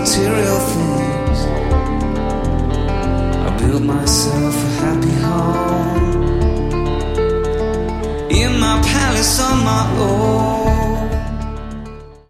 material things. I built myself a happy home in my palace on my own.